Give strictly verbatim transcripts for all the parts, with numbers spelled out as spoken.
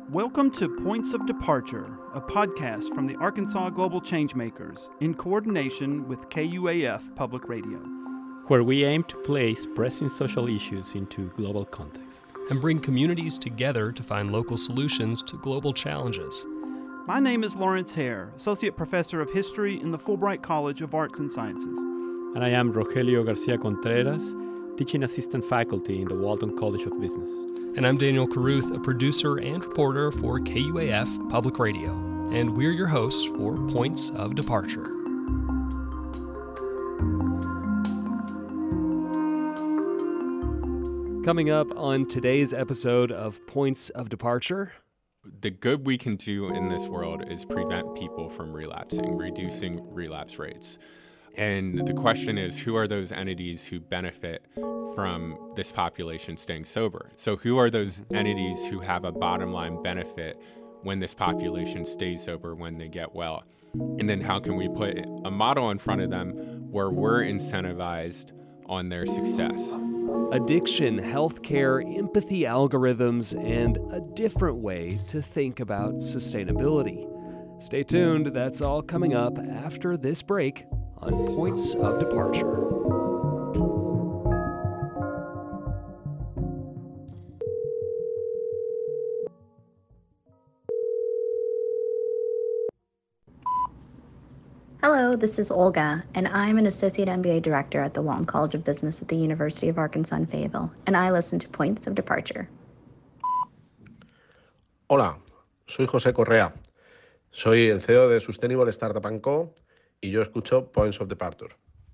Welcome to Points of Departure, a podcast from the Arkansas Global Changemakers in coordination with K U A F Public Radio, where we aim to place pressing social issues into global context and bring communities together to find local solutions to global challenges. My name is Lawrence Hare, Associate Professor of History in the Fulbright College of Arts and Sciences. And I am Rogelio Garcia Contreras, Teaching Assistant Faculty in the Walton College of Business. And I'm Daniel Caruth, a producer and reporter for K U A F Public Radio. And we're your hosts for Points of Departure. Coming up on today's episode of Points of Departure. The good we can do in this world is prevent people from relapsing, reducing relapse rates. And the question is, who are those entities who benefit from this population staying sober? So who are those entities who have a bottom line benefit when this population stays sober, when they get well? And then how can we put a model in front of them where we're incentivized on their success? Addiction, healthcare, empathy algorithms, and a different way to think about sustainability. Stay tuned, that's all coming up after this break on Points of Departure. Hello, this is Olga, and I'm an Associate M B A Director at the Walton College of Business at the University of Arkansas in Fayetteville, and I listen to Points of Departure. Hola, soy José Correa. Soy el C E O de Sustainable Startup and Co. y yo escucho Points of Departure.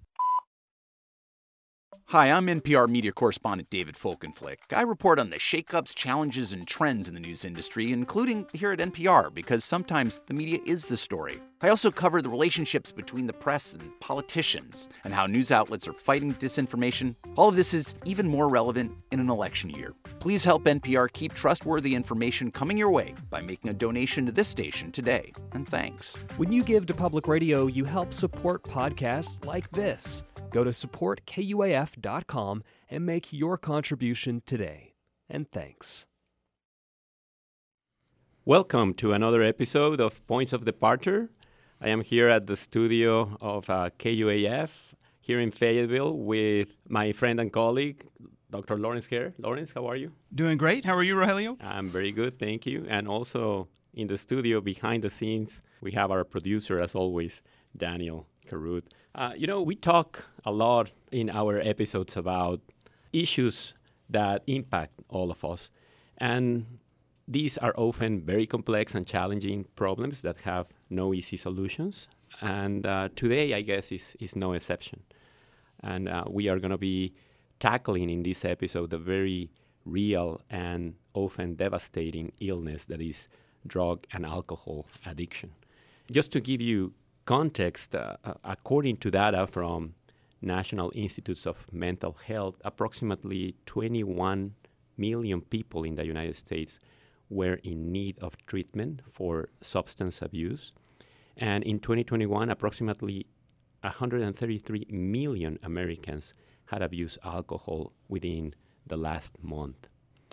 Hi, I'm N P R media correspondent David Folkenflik. I report on the shakeups, challenges, and trends in the news industry, including here at N P R, because sometimes the media is the story. I also cover the relationships between the press and politicians and how news outlets are fighting disinformation. All of this is even more relevant in an election year. Please help N P R keep trustworthy information coming your way by making a donation to this station today. And thanks. When you give to public radio, you help support podcasts like this. Go to support K U A F dot com and make your contribution today. And thanks. Welcome to another episode of Points of Departure. I am here at the studio of uh, K U A F here in Fayetteville with my friend and colleague, Doctor Lawrence Hare. Lawrence, how are you? Doing great. How are you, Rogelio? I'm very good, thank you. And also in the studio behind the scenes, we have our producer, as always, Daniel Caruth. Uh, you know, we talk a lot in our episodes about issues that impact all of us. And these are often very complex and challenging problems that have no easy solutions. And uh, today, I guess, is, is no exception. And uh, we are going to be tackling in this episode the very real and often devastating illness that is drug and alcohol addiction. Just to give you context, uh, uh, according to data from National Institutes of Mental Health, approximately twenty-one million people in the United States were in need of treatment for substance abuse. And in twenty twenty-one, approximately one hundred thirty-three million Americans had abused alcohol within the last month.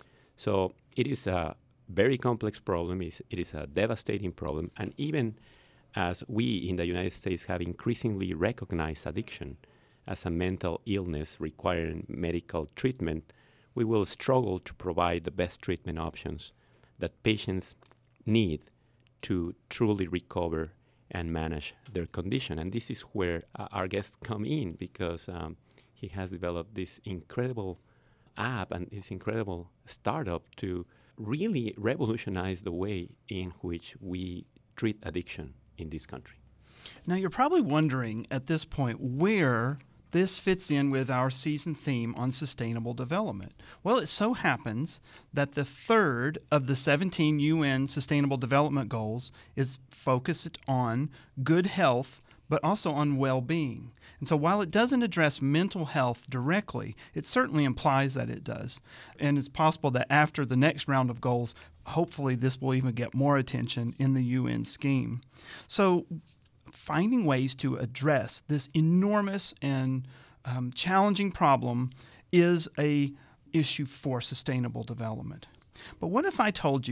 So it is a very complex problem. It is a devastating problem. And even as we in the United States have increasingly recognized addiction as a mental illness requiring medical treatment, we will struggle to provide the best treatment options that patients need to truly recover and manage their condition. And this is where uh, our guest come in, because um, he has developed this incredible app and this incredible startup to really revolutionize the way in which we treat addiction in this country. Now, you're probably wondering at this point where this fits in with our season theme on sustainable development. Well, it so happens that the third of the seventeen U N Sustainable Development Goals is focused on good health, but also on well-being. And so while it doesn't address mental health directly, it certainly implies that it does. And it's possible that after the next round of goals, hopefully this will even get more attention in the U N scheme. So finding ways to address this enormous and um, challenging problem is a issue for sustainable development. But what if I told you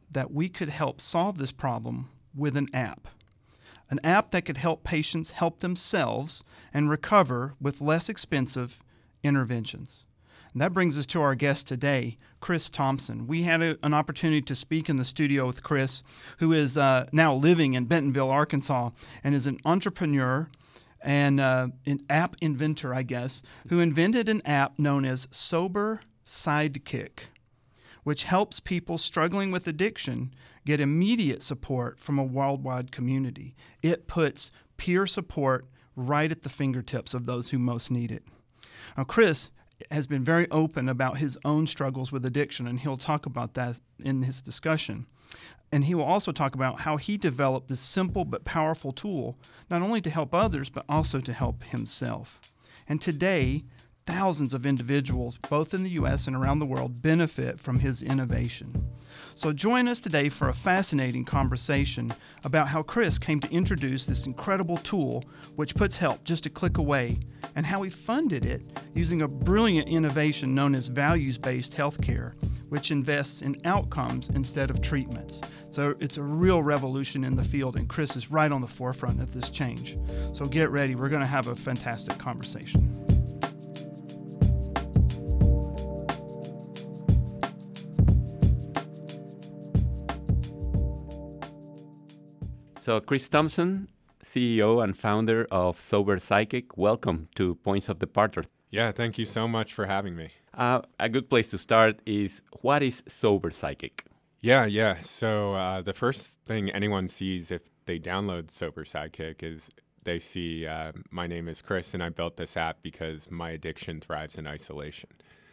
that we could help solve this problem with an app. An app that could help patients help themselves and recover with less expensive interventions. And that brings us to our guest today, Chris Thompson. We had a, an opportunity to speak in the studio with Chris, who is uh, now living in Bentonville, Arkansas, and is an entrepreneur and uh, an app inventor, I guess, who invented an app known as Sober Sidekick, which helps people struggling with addiction get immediate support from a worldwide community. It puts peer support right at the fingertips of those who most need it. Now, Chris has been very open about his own struggles with addiction, and he'll talk about that in his discussion. And he will also talk about how he developed this simple but powerful tool, not only to help others, but also to help himself. And today, thousands of individuals, both in the U S and around the world, benefit from his innovation. So join us today for a fascinating conversation about how Chris came to introduce this incredible tool which puts help just a click away, and how he funded it using a brilliant innovation known as values-based healthcare, which invests in outcomes instead of treatments. So it's a real revolution in the field, and Chris is right on the forefront of this change. So get ready. We're going to have a fantastic conversation. So Chris Thompson, C E O and founder of Sober Sidekick, welcome to Points of Departure. Yeah, thank you so much for having me. Uh, a good place to start is, what is Sober Sidekick? Yeah, yeah. So uh, the first thing anyone sees if they download Sober Sidekick is they see uh, my name is Chris, and I built this app because my addiction thrives in isolation.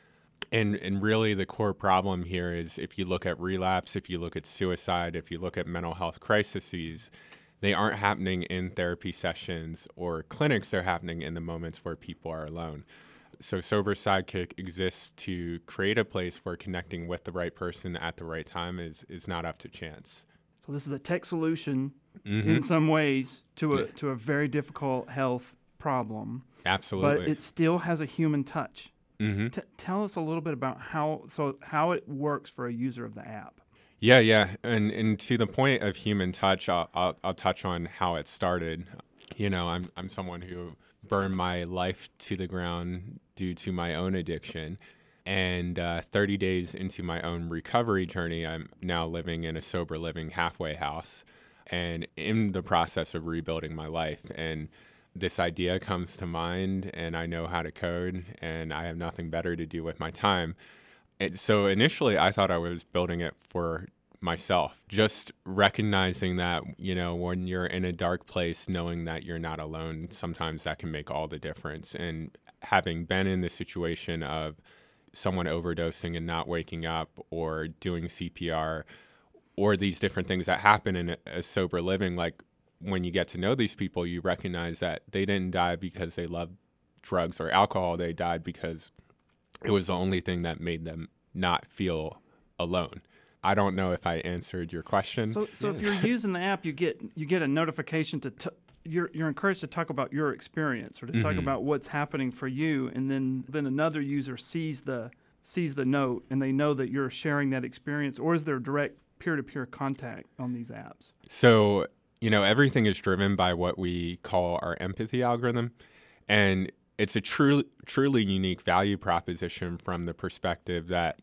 And and really the core problem here is, if you look at relapse, if you look at suicide, if you look at mental health crises, they aren't happening in therapy sessions or clinics. They're happening in the moments where people are alone. So Sober Sidekick exists to create a place where connecting with the right person at the right time is is not up to chance. So this is a tech solution Mm-hmm. in some ways to a to a very difficult health problem. Absolutely. But it still has a human touch. Mm-hmm. T- tell us a little bit about how so how it works for a user of the app. Yeah, yeah, and and to the point of human touch, I'll, I'll I'll touch on how it started. You know, I'm I'm someone who burned my life to the ground due to my own addiction, and uh, thirty days into my own recovery journey, I'm now living in a sober living halfway house, and in the process of rebuilding my life. And this idea comes to mind, and I know how to code, and I have nothing better to do with my time. And so initially, I thought I was building it for myself, just recognizing that, you know, when you're in a dark place, knowing that you're not alone, sometimes that can make all the difference. And having been in the situation of someone overdosing and not waking up, or doing C P R, or these different things that happen in a, a sober living, like, when you get to know these people, you recognize that they didn't die because they loved drugs or alcohol. They died because it was the only thing that made them not feel alone. I don't know if I answered your question. So, so if you're using the app, you get you get a notification to t- you're you're encouraged to talk about your experience, or to talk Mhm. about what's happening for you, and then then another user sees the sees the note, and they know that you're sharing that experience. Or is there direct peer-to-peer contact on these apps? So, you know, everything is driven by what we call our empathy algorithm. And it's a truly, truly unique value proposition from the perspective that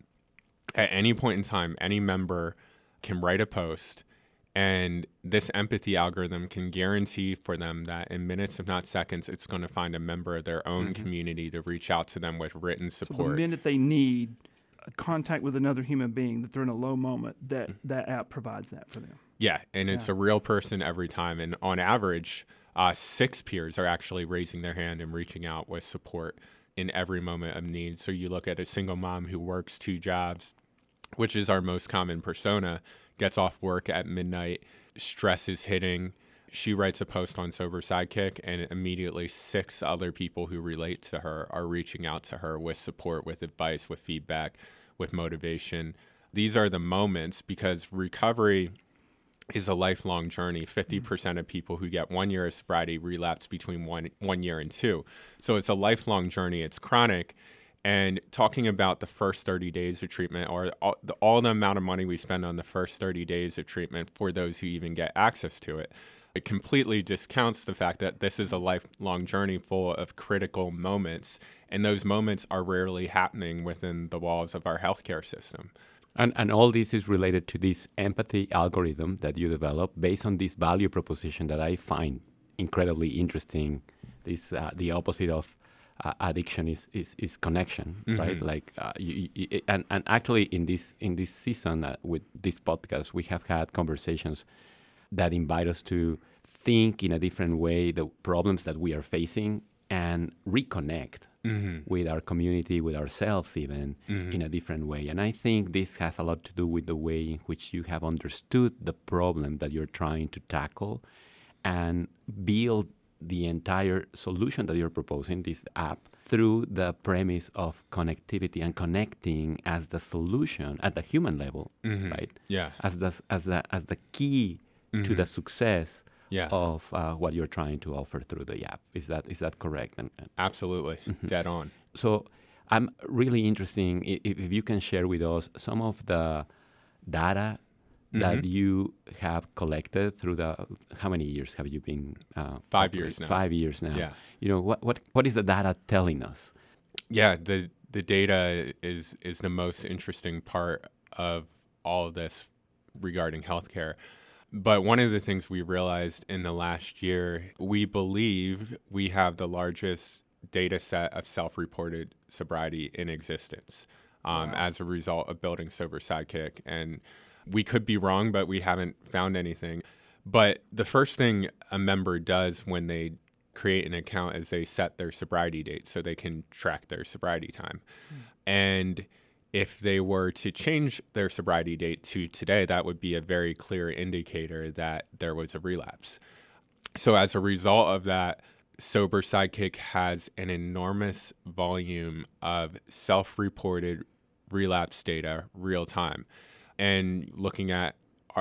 at any point in time, any member can write a post, and this empathy algorithm can guarantee for them that in minutes, if not seconds, it's going to find a member of their own Mm-hmm. community to reach out to them with written So the support. minute they need a contact with another human being, that they're in a low moment, that that app provides that for them. Yeah, and it's Yeah. a real person every time. And on average, uh, six peers are actually raising their hand and reaching out with support in every moment of need. So you look at a single mom who works two jobs, which is our most common persona, gets off work at midnight, stress is hitting. She writes a post on Sober Sidekick, and immediately six other people who relate to her are reaching out to her with support, with advice, with feedback, with motivation. These are the moments, because recovery is a lifelong journey. fifty percent of people who get one year of sobriety relapse between one one year and two. So it's a lifelong journey. It's chronic. And talking about the first thirty days of treatment, or all the, all the amount of money we spend on the first thirty days of treatment for those who even get access to it, it completely discounts the fact that this is a lifelong journey full of critical moments, and those moments are rarely happening within the walls of our healthcare system. And, and all this is related to this empathy algorithm that you develop based on this value proposition that I find incredibly interesting. This uh, the opposite of uh, addiction is, is, is connection, mm-hmm. right? Like, uh, you, you, and and actually in this in this season uh, with this podcast, we have had conversations that invite us to think in a different way the problems that we are facing and reconnect mm-hmm. with our community, with ourselves even, mm-hmm. in a different way. And I think this has a lot to do with the way in which you have understood the problem that you're trying to tackle and build the entire solution that you're proposing, this app, through the premise of connectivity and connecting as the solution at the human level, mm-hmm. right? Yeah. As the, as the, as the key mm-hmm. to the success yeah. of uh, what you're trying to offer through the app. Is that is that correct? And, and Absolutely. Mm-hmm. Dead on. So I'm really interested if, if you can share with us some of the data mm-hmm. that you have collected through the, how many years have you been? Uh, Five years now. Five years now. Yeah. You know, what, what, what is the data telling us? Yeah, the the data is is the most interesting part of all of this regarding healthcare. But one of the things we realized in the last year, we believe we have the largest data set of self-reported sobriety in existence um, wow. as a result of building Sober Sidekick. And we could be wrong, but we haven't found anything. But the first thing a member does when they create an account is they set their sobriety date so they can track their sobriety time. Mm. And if they were to change their sobriety date to today, that would be a very clear indicator that there was a relapse. So as a result of that, Sober Sidekick has an enormous volume of self-reported relapse data real time. And looking at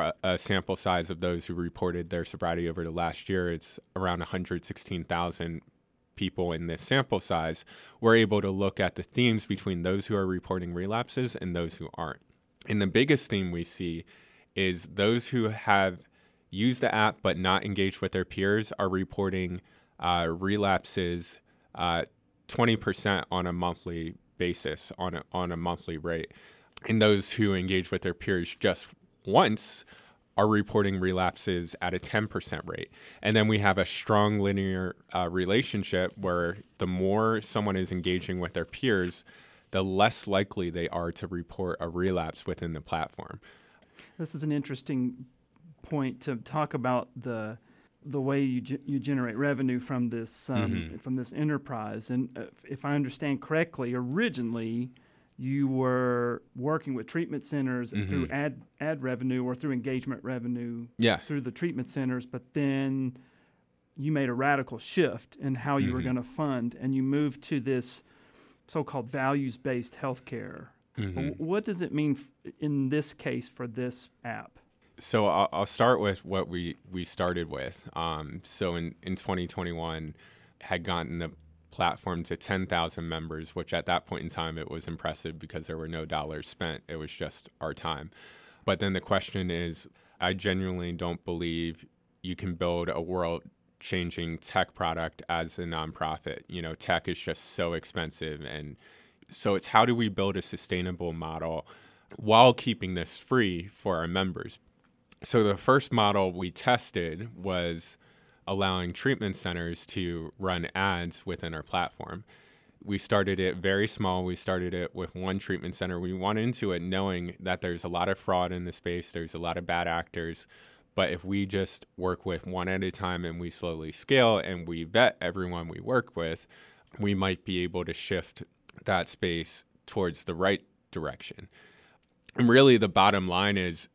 a sample size of those who reported their sobriety over the last year, it's around one hundred sixteen thousand people in this sample size. We're able to look at the themes between those who are reporting relapses and those who aren't. And the biggest theme we see is those who have used the app but not engaged with their peers are reporting uh, relapses uh, twenty percent on a monthly basis, on a, on a monthly rate. And those who engage with their peers just once are reporting relapses at a ten percent rate. And then we have a strong linear uh, relationship where the more someone is engaging with their peers, the less likely they are to report a relapse within the platform. This is an interesting point to talk about the the way you ge- you generate revenue from this um, mm-hmm. from this enterprise. And uh, if I understand correctly, originally you were working with treatment centers mm-hmm. through ad ad revenue or through engagement revenue yeah. through the treatment centers, but then you made a radical shift in how you mm-hmm. were going to fund, and you moved to this so-called values-based healthcare. Mm-hmm. What does it mean f- in this case for this app? So I'll, I'll start with what we, we started with. Um, so in, in twenty twenty-one, had gotten the platform to ten thousand members, which at that point in time, it was impressive because there were no dollars spent. It was just our time. But then the question is, I genuinely don't believe you can build a world-changing tech product as a nonprofit. You know, tech is just so expensive. And so it's how do we build a sustainable model while keeping this free for our members? So the first model we tested was allowing treatment centers to run ads within our platform. We started it very small. We started it with one treatment center. We went into it knowing that there's a lot of fraud in the space. There's a lot of bad actors. But if we just work with one at a time and we slowly scale and we vet everyone we work with, we might be able to shift that space towards the right direction. And really the bottom line is,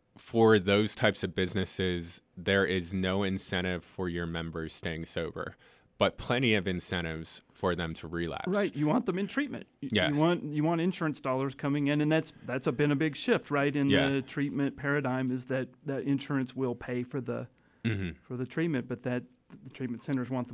for those types of businesses, there is no incentive for your members staying sober, but plenty of incentives for them to relapse. Right. You want them in treatment. Yeah. You want you want insurance dollars coming in, and that's that's a, been a big shift, right? In yeah. the treatment paradigm is that, that insurance will pay for the mm-hmm. for the treatment, but that the treatment centers want the money.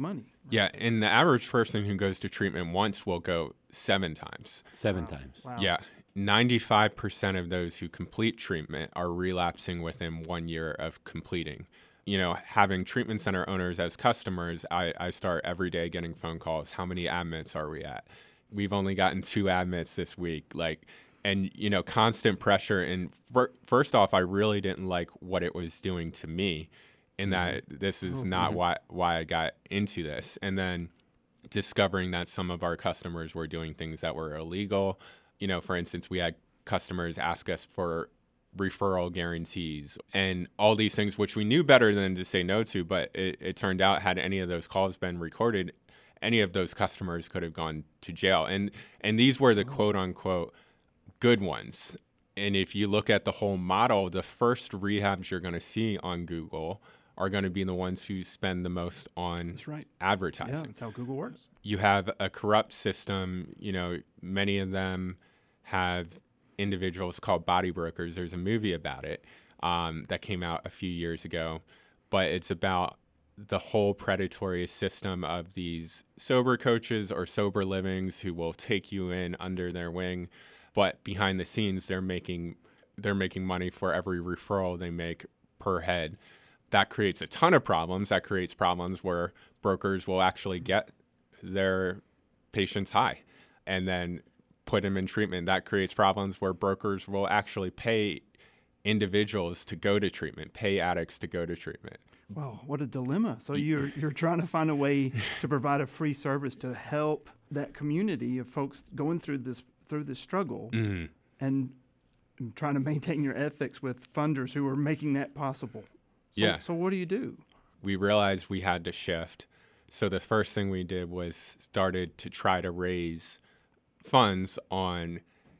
Yeah, and the average person who goes to treatment once will go seven times. Seven Wow. times. Wow. Yeah, ninety-five percent of those who complete treatment are relapsing within one year of completing. You know, having treatment center owners as customers, I, I start every day getting phone calls. How many admits are we at? We've only gotten two admits this week. Like, and, you know, constant pressure. And fir- first off, I really didn't like what it was doing to me, in that this is not why why I got into this. And then discovering that some of our customers were doing things that were illegal. You know, for instance, we had customers ask us for referral guarantees and all these things, which we knew better than to say no to. But it, it turned out, had any of those calls been recorded, any of those customers could have gone to jail. And and these were the quote unquote good ones. And if you look at the whole model, the first rehabs you're going to see on Google are going to be the ones who spend the most on That's right. advertising. Yeah, that's how Google works. You have a corrupt system. You know, many of them have individuals called body brokers. There's a movie about it um, that came out a few years ago, but it's about the whole predatory system of these sober coaches or sober livings who will take you in under their wing, but behind the scenes they're making they're making money for every referral they make per head. That creates a ton of problems. That creates problems where brokers will actually get their patients high and then put them in treatment. That creates problems where brokers will actually pay individuals to go to treatment, pay addicts to go to treatment. Wow, what a dilemma. So you're you're trying to find a way to provide a free service to help that community of folks going through this through this struggle, Mm-hmm. and, and trying to maintain your ethics with funders who are making that possible. So, Yeah. So what do you do? We realized we had to shift. So the first thing we did was started to try to raise funds on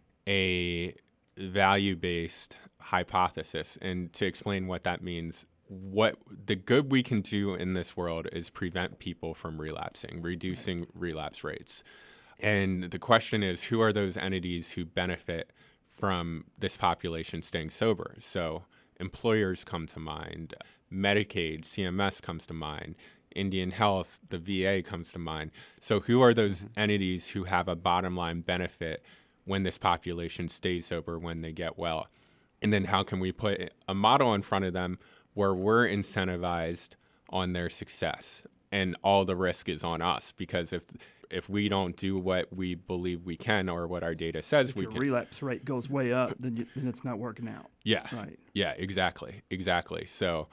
a value-based hypothesis. And to explain what that means, what the good we can do in this world is prevent people from relapsing, reducing relapse rates. And the question is, who are those entities who benefit from this population staying sober? So employers come to mind, Medicaid, C M S comes to mind, Indian Health, the V A comes to mind. So who are those entities who have a bottom line benefit when this population stays sober, when they get well? And then how can we put a model in front of them where we're incentivized on their success and all the risk is on us? Because if if we don't do what we believe we can or what our data says If we your can. relapse rate goes way up, then you, then it's not working out. Yeah. Right. Yeah, exactly. Exactly. So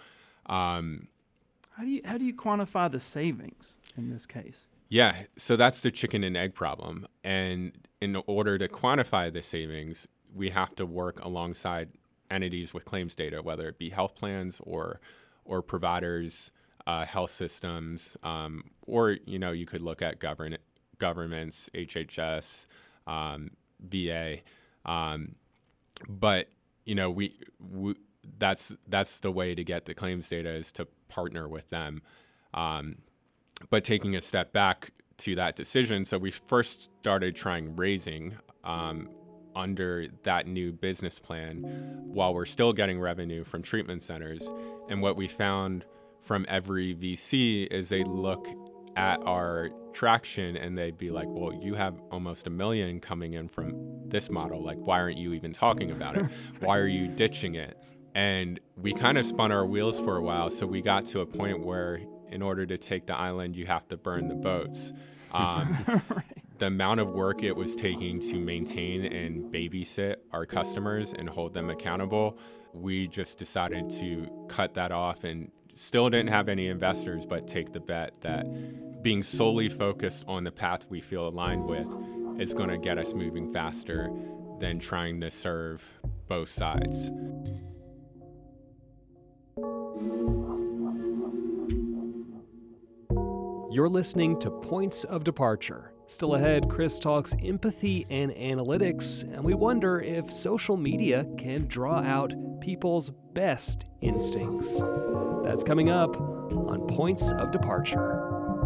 um, How do you how do you quantify the savings in this case? yeah, so that's the chicken and egg problem. And in order to quantify the savings, we have to work alongside entities with claims data, whether it be health plans or or providers, uh, health systems, um, or you know you could look at govern governments, H H S, um, V A, um, but you know we, we that's that's the way to get the claims data, is to partner with them. Um, but taking a step back to that decision, so we first started trying raising um, under that new business plan while we're still getting revenue from treatment centers. And what we found from every V C is they look at our traction and they'd be like, well, you have almost a million coming in from this model. Like, why aren't you even talking about it? Why are you ditching it? And we kind of spun our wheels for a while. So we got to a point where in order to take the island, you have to burn the boats. Um, Right. the amount of work it was taking to maintain and babysit our customers and hold them accountable, we just decided to cut that off and still didn't have any investors, but take the bet that being solely focused on the path we feel aligned with is going to get us moving faster than trying to serve both sides. You're listening to Points of Departure. Still ahead, Chris talks empathy and analytics, and we wonder if social media can draw out people's best instincts. That's coming up on Points of Departure.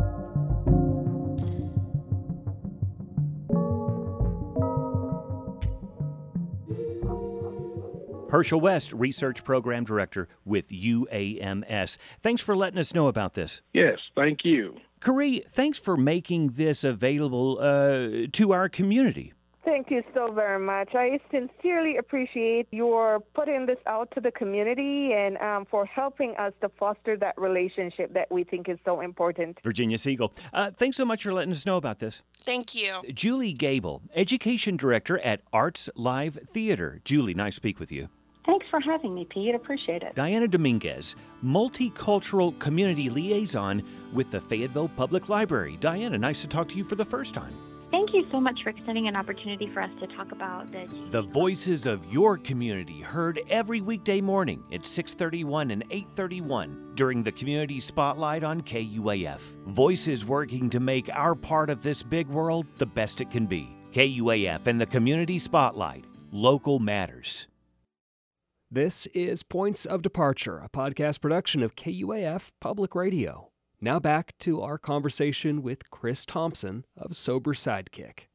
Herschel West, Research Program Director with U A M S. Thanks for letting us know about this. Yes, thank you. Carrie, thanks for making this available uh, to our community. Thank you so very much. I sincerely appreciate your putting this out to the community and um, for helping us to foster that relationship that we think is so important. Virginia Siegel, uh, thanks so much for letting us know about this. Thank you. Julie Gable, Education Director at Arts Live Theater. Julie, nice to speak with you. Thanks for having me, Pete. Appreciate it. Diana Dominguez, Multicultural Community Liaison with the Fayetteville Public Library. Diana, nice to talk to you for the first time. Thank you so much for extending an opportunity for us to talk about the... The voices of your community heard every weekday morning at six thirty-one and eight thirty-one during the Community Spotlight on K U A F. Voices working to make our part of this big world the best it can be. K U A F and the Community Spotlight. Local matters. This is Points of Departure, a podcast production of K U A F Public Radio. Now back to our conversation with Chris Thompson of Sober Sidekick.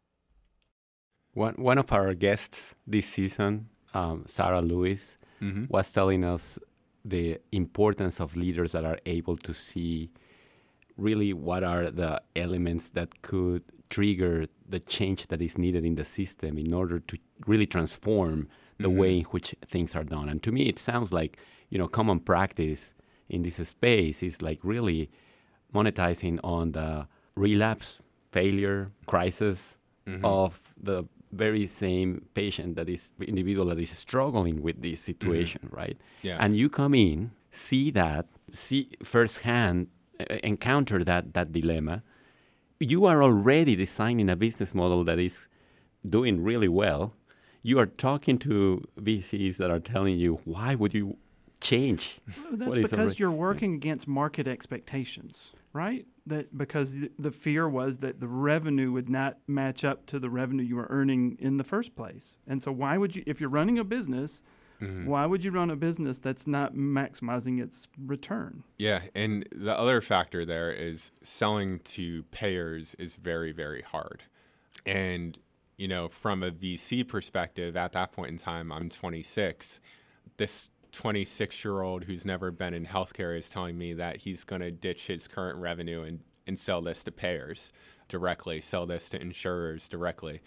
One one of our guests this season, um, Sarah Lewis, mm-hmm. was telling us the importance of leaders that are able to see really what are the elements that could trigger the change that is needed in the system in order to really transform the mm-hmm. way in which things are done. And to me, it sounds like, you know, common practice in this space is like really monetizing on the relapse, failure, crisis mm-hmm. of the very same patient that is individual that is struggling with this situation, mm-hmm. right? Yeah. And you come in, see that, see firsthand, uh, encounter that that dilemma. You are already designing a business model that is doing really well. You are talking to V Cs that are telling you, why would you change? Well, that's because already, you're working yeah. against market expectations, right? That because the, the fear was that the revenue would not match up to the revenue you were earning in the first place. And so why would you, if you're running a business, mm-hmm. why would you run a business that's not maximizing its return? Yeah, and the other factor there is selling to payers is very, very hard. And, you know, from a V C perspective, at that point in time, I'm twenty-six. This twenty-six-year-old who's never been in healthcare is telling me that he's going to ditch his current revenue and, and sell this to payers directly, sell this to insurers directly.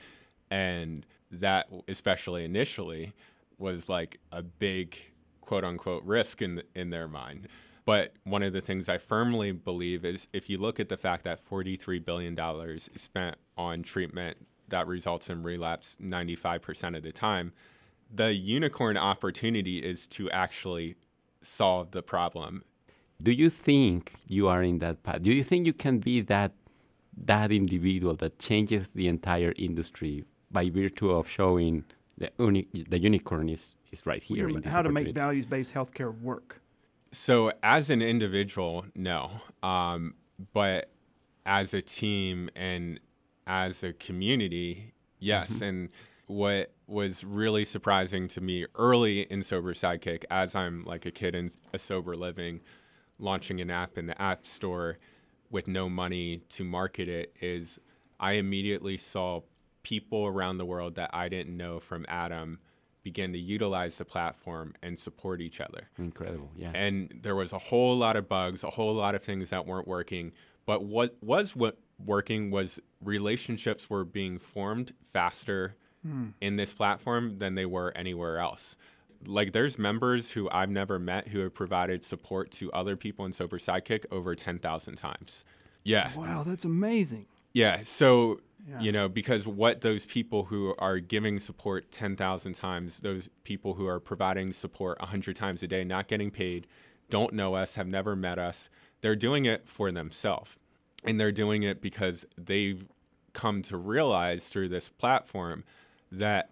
And that, especially initially, was like a big quote-unquote risk in in their mind. But one of the things I firmly believe is if you look at the fact that forty-three billion dollars is spent on treatment that results in relapse ninety-five percent of the time, the unicorn opportunity is to actually solve the problem. Do you think you are in that path? Do you think you can be that that individual that changes the entire industry by virtue of showing the, uni- the unicorn is, is right here? In how to make values-based healthcare work? So as an individual, no. Um, but as a team and as a community, yes. Mm-hmm. And what was really surprising to me early in Sober Sidekick, as I'm like a kid in a sober living, launching an app in the App Store with no money to market it, is I immediately saw people around the world that I didn't know from Adam begin to utilize the platform and support each other. Incredible, yeah. And there was a whole lot of bugs, a whole lot of things that weren't working. But what was what working was relationships were being formed faster mm. in this platform than they were anywhere else. Like there's members who I've never met who have provided support to other people in Sober Sidekick over ten thousand times. Yeah. Wow, that's amazing. Yeah, so... Yeah. You know, because what those people who are giving support ten thousand times, those people who are providing support one hundred times a day, not getting paid, don't know us, have never met us, they're doing it for themselves. And they're doing it because they've come to realize through this platform that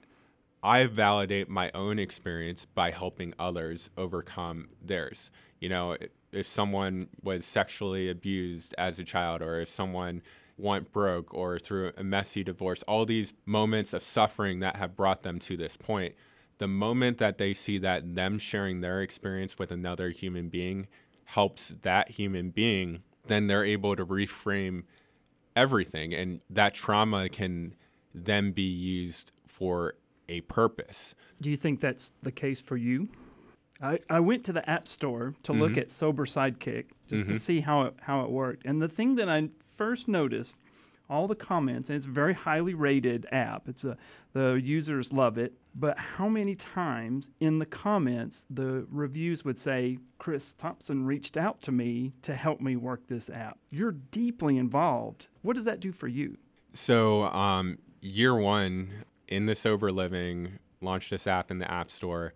I validate my own experience by helping others overcome theirs. You know, if someone was sexually abused as a child, or if someone went broke or through a messy divorce, all these moments of suffering that have brought them to this point, the moment that they see that them sharing their experience with another human being helps that human being, then they're able to reframe everything. And that trauma can then be used for a purpose. Do you think that's the case for you? I, I went to the App Store to Mm-hmm. look at Sober Sidekick just Mm-hmm. to see how it, how it worked. And the thing that I first noticed, all the comments, and it's a very highly rated app. It's a, the users love it. But how many times in the comments the reviews would say, Chris Thompson reached out to me to help me work this app. You're deeply involved. What does that do for you? So um, year one in the Sober Living, launched this app in the App Store,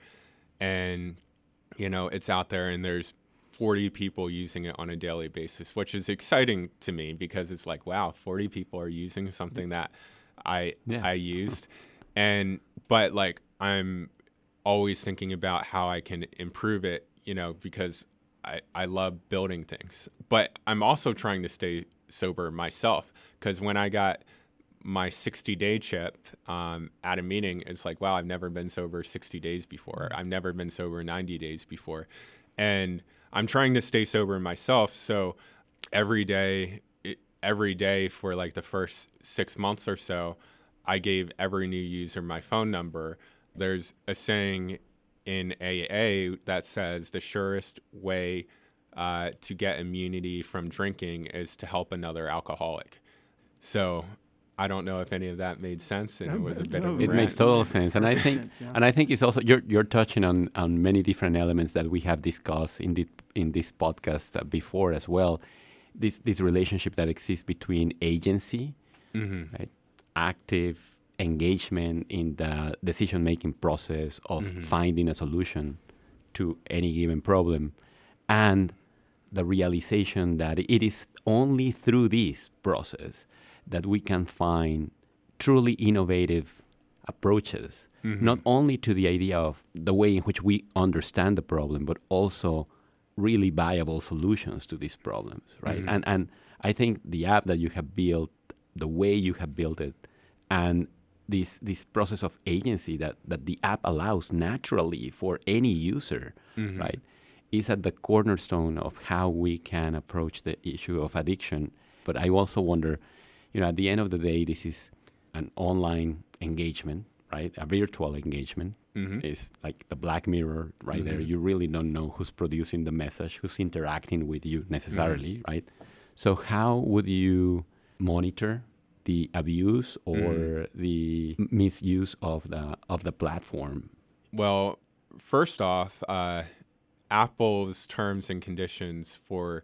and you know it's out there, and there's forty people using it on a daily basis, which is exciting to me because it's like, wow, forty people are using something that I Yes. I used, and but like I'm always thinking about how I can improve it, you know, because I I love building things, but I'm also trying to stay sober myself, because when I got my sixty day chip um, at a meeting, it's like, wow, I've never been sober sixty days before. I've never been sober ninety days before. And I'm trying to stay sober myself. So every day, it, every day for like the first six months or so, I gave every new user my phone number. There's a saying in A A that says the surest way uh, to get immunity from drinking is to help another alcoholic. So I don't know if any of that made sense, and it was a bit of a It rant. makes total sense, and I think, sense, yeah. and I think it's also you're you're touching on, on many different elements that we have discussed in the in this podcast uh, before as well. This this relationship that exists between agency, Mm-hmm. right, active engagement in the decision making process of Mm-hmm. finding a solution to any given problem, and the realization that it is only through this process that we can find truly innovative approaches, Mm-hmm. not only to the idea of the way in which we understand the problem, but also really viable solutions to these problems, right? Mm-hmm. And and I think the app that you have built, the way you have built it, and this this process of agency that, that the app allows naturally for any user, Mm-hmm. right, is at the cornerstone of how we can approach the issue of addiction. But I also wonder, you know, at the end of the day, this is an online engagement, right? A virtual engagement. Mm-hmm. Is like the Black Mirror right there. You really don't know who's producing the message, who's interacting with you necessarily, right? So how would you monitor the abuse or the misuse of the of the platform? Well, first off, uh, Apple's terms and conditions for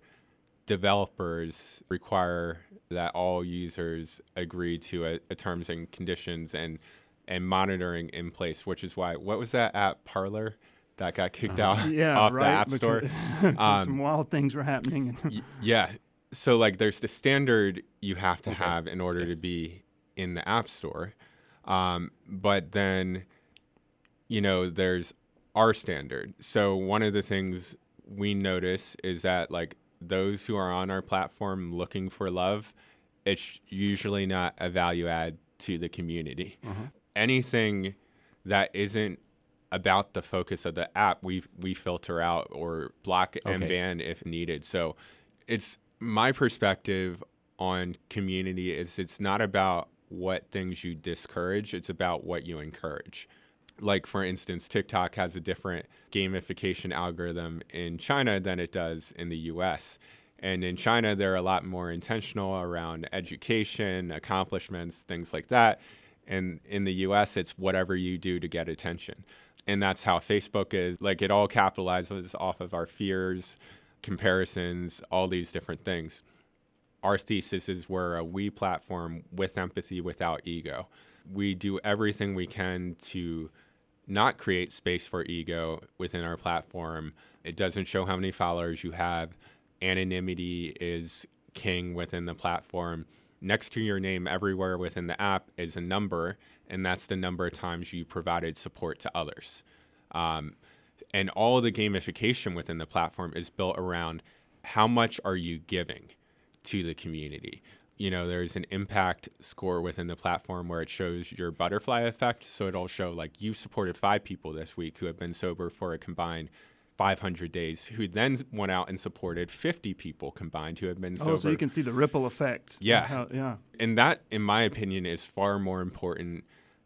developers require that all users agree to a, a terms and conditions and and monitoring in place, which is why, what was that app, Parler, that got kicked out Yeah, off right. the App because Store? some Um, wild things were happening. Y- yeah. So like there's the standard you have to Okay. have in order to be in the App Store. Um, but then, you know, there's our standard. So one of the things we notice is that like those who are on our platform looking for love, it's usually not a value add to the community. Anything that isn't about the focus of the app, we we filter out or block and Okay. ban if needed. So it's my perspective on community is it's not about what things you discourage, it's about what you encourage. Like, for instance, TikTok has a different gamification algorithm in China than it does in the U S. And in China, they're a lot more intentional around education, accomplishments, things like that. And in the U S, it's whatever you do to get attention. And that's how Facebook is. Like, it all capitalizes off of our fears, comparisons, all these different things. Our thesis is we're a we platform with empathy, without ego. We do everything we can to not create space for ego within our platform. It doesn't show how many followers you have. Anonymity is king within the platform. Next to your name everywhere within the app is a number, and that's the number of times you provided support to others. Um, and all of the gamification within the platform is built around how much are you giving to the community. You know, there's an impact score within the platform where it shows your butterfly effect. So it'll show like you've supported five people this week who have been sober for a combined five hundred days, who then went out and supported fifty people combined who have been sober. Oh, so you can see the ripple effect. Yeah. How- yeah. And that, in my opinion, is far more important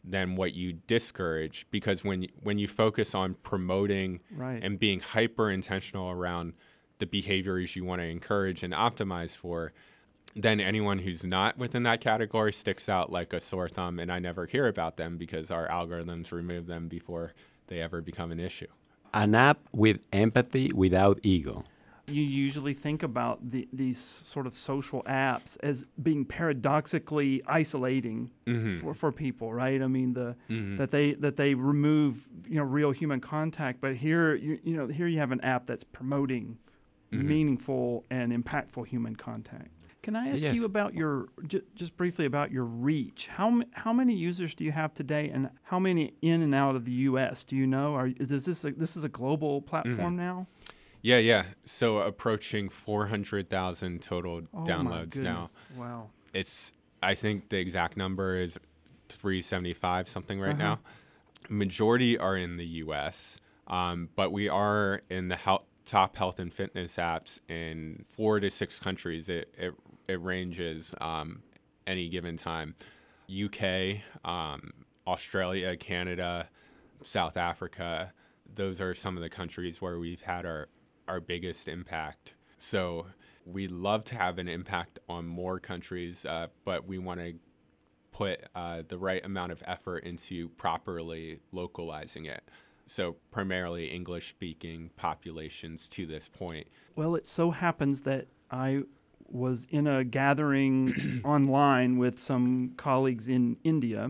than what you discourage, because when when you focus on promoting right. and being hyper intentional around the behaviors you want to encourage and optimize for, then anyone who's not within that category sticks out like a sore thumb, and I never hear about them because our algorithms remove them before they ever become an issue. An app with empathy without ego. You usually think about the, these sort of social apps as being paradoxically isolating Mm-hmm. for, for people, right? I mean, the Mm-hmm. that they that they remove you know real human contact, but here you, you know here you have an app that's promoting Mm-hmm. meaningful and impactful human contact. Can I ask Yes. you about your j- just briefly about your reach? How m- how many users do you have today, and how many in and out of the U S do you know? Are is this a, this is a global platform Mm-hmm. now? Yeah, yeah. So approaching four hundred thousand total Oh my downloads now. goodness. Wow. It's, I think the exact number is three seventy-five something right Uh-huh. now. Majority are in the U S, um, but we are in the health, top health and fitness apps in four to six countries. It it, it ranges um, any given time. U K, um, Australia, Canada, South Africa. Those are some of the countries where we've had our, our biggest impact. So we'd love to have an impact on more countries, uh, but we want to put uh, the right amount of effort into properly localizing it. So primarily English-speaking populations to this point. Well, it so happens that I was in a gathering online with some colleagues in India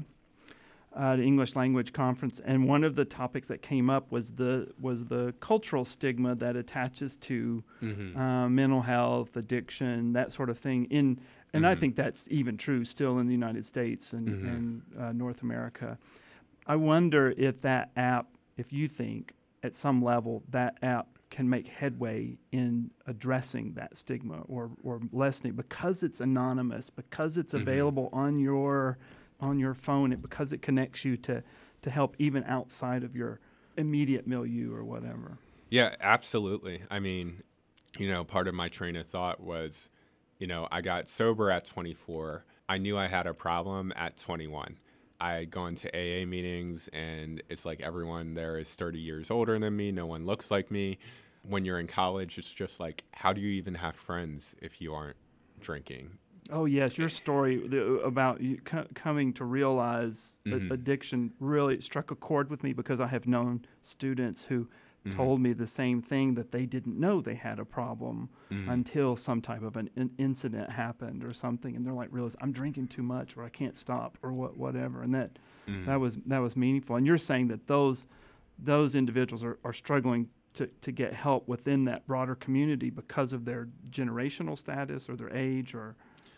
at an English language conference, and one of the topics that came up was the was the cultural stigma that attaches to Mm-hmm. uh, mental health, addiction, that sort of thing. In and I Mm-hmm. think that's even true still in the United States and, Mhm. and uh, North America. I wonder if that app, if you think at some level that app can make headway in addressing that stigma or, or lessening, because it's anonymous, because it's Mhm. available on your on your phone, and because it connects you to, to help even outside of your immediate milieu or whatever. Yeah, absolutely. I mean, you know, part of my train of thought was, you know, I got sober at twenty-four. I knew I had a problem at twenty-one. I had gone to A A meetings, and it's like everyone there is thirty years older than me. No one looks like me. When you're in college, it's just like, how do you even have friends if you aren't drinking? Oh yes, your story the, about you co- coming to realize a- Mhm. addiction really struck a chord with me, because I have known students who Mhm. told me the same thing, that they didn't know they had a problem Mhm. until some type of an in- incident happened or something, and they're like, realize I'm drinking too much, or I can't stop, or what whatever, and that Mhm. that was that was meaningful. And you're saying that those those individuals are, are struggling to, to get help within that broader community because of their generational status or their age or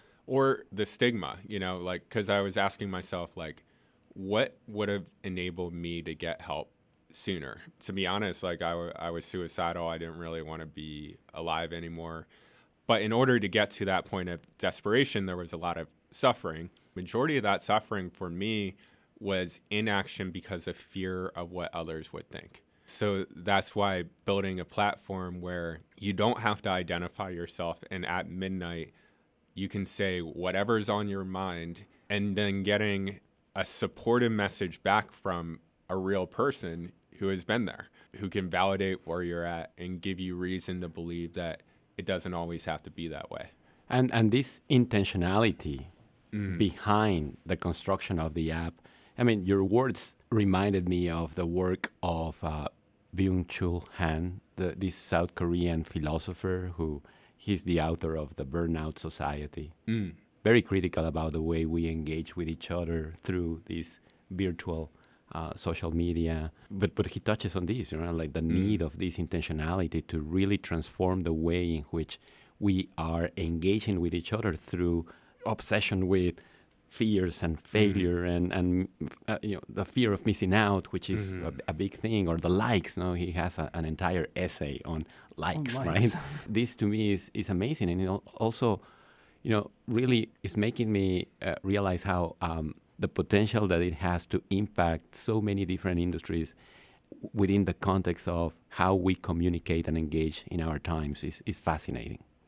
Or the stigma, you know, like, because I was asking myself, like, what would have enabled me to get help sooner? To be honest, like, I, w- I was suicidal. I didn't really want to be alive anymore. But in order to get to that point of desperation, there was a lot of suffering. Majority of that suffering for me was inaction because of fear of what others would think. So that's why building a platform where you don't have to identify yourself, and at midnight, you can say whatever's on your mind, and then getting a supportive message back from a real person who has been there, who can validate where you're at and give you reason to believe that it doesn't always have to be that way. And and this intentionality Mhm. behind the construction of the app. I mean, your words reminded me of the work of uh, Byung-Chul Han, the, this South Korean philosopher who he's the author of The Burnout Society. Mm. Very critical about the way we engage with each other through this virtual uh, social media. But but he touches on this, you know, like the need of this intentionality to really transform the way in which we are engaging with each other through obsession with fears and failure and, and uh, you know, the fear of missing out, which is Mhm. a, a big thing, or the likes. No, he has a, an entire essay on likes, likes. right? This to me is, is amazing, and it al- also, you know, really is making me uh, realize how um, the potential that it has to impact so many different industries w- within the context of how we communicate and engage in our times is, is fascinating.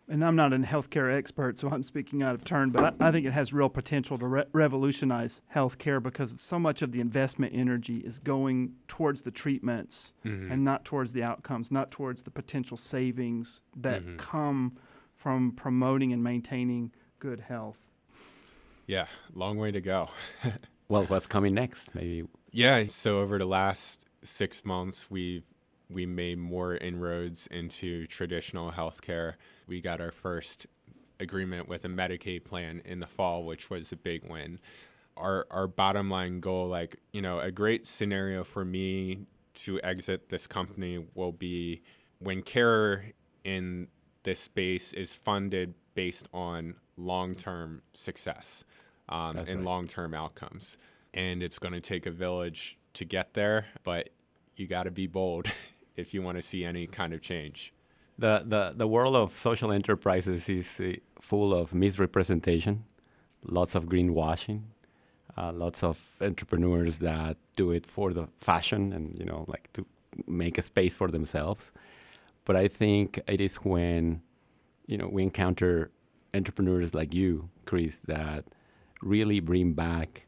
and I'm not a healthcare expert, so I'm speaking out of turn, but I, I think it has real potential to re- revolutionize healthcare because so much of the investment energy is going towards the treatments mm-hmm. and not towards the outcomes, not towards the potential savings that mm-hmm. come from promoting and maintaining good health. Yeah, long way to go. Well, what's coming next? Maybe. Yeah, so over the last six months, we've we made more inroads into traditional healthcare. We got our first agreement with a Medicaid plan in the fall, which was a big win. Our our bottom line goal, like, you know, a great scenario for me to exit this company will be when care in this space is funded based on long-term success um, and right. long-term outcomes. And it's going to take a village to get there, but you got to be bold if you want to see any kind of change. The, the, the world of social enterprises is uh, full of misrepresentation, lots of greenwashing, uh, lots of entrepreneurs that do it for the fashion and, you know, like to make a space for themselves. But I think it is when, you know, we encounter entrepreneurs like you, Chris, that really bring back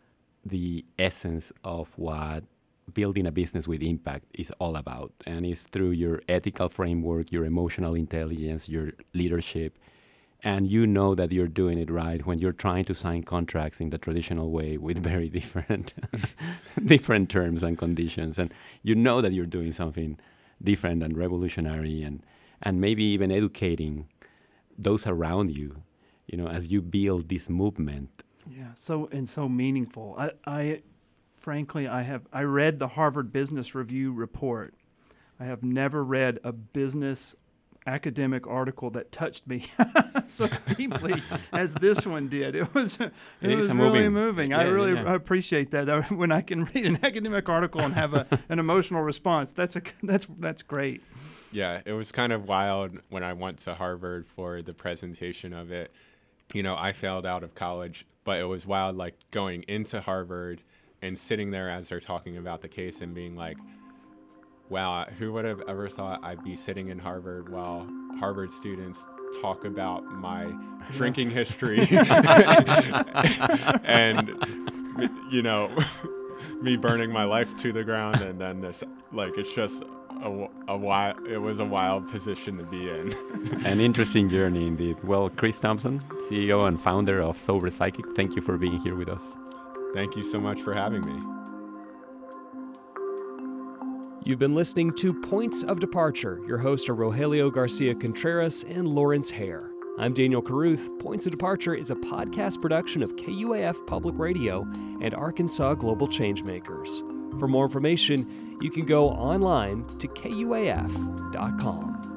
the essence of what building a business with impact is all about. And it's through your ethical framework, your emotional intelligence, your leadership. And you know that you're doing it right when you're trying to sign contracts in the traditional way with very different different terms and conditions. And you know that you're doing something different and revolutionary and, and maybe even educating those around you, you know, as you build this movement. Yeah, so and so meaningful. I, I frankly, I have I read the Harvard Business Review report. I have never read a business academic article that touched me so deeply as this one did. It was it, it was really moving. moving. Yeah, I really yeah. appreciate that. When I can read an academic article and have a, an emotional response, that's a that's that's great. Yeah, it was kind of wild when I went to Harvard for the presentation of it. You know, I failed out of college, but it was wild, like going into Harvard and sitting there as they're talking about the case and being like, wow, who would have ever thought I'd be sitting in Harvard while Harvard students talk about my drinking history and, you know, me burning my life to the ground. And then this, like, it's just a, a wild, it was a wild position to be in. An interesting journey indeed. Well, Chris Thompson, C E O and founder of Sober Psychic, thank you for being here with us. Thank you so much for having me. You've been listening to Points of Departure. Your hosts are Rogelio Garcia Contreras and Lawrence Hare. I'm Daniel Carruth. Points of Departure is a podcast production of K U A F Public Radio and Arkansas Global Changemakers. For more information, you can go online to K U A F dot com.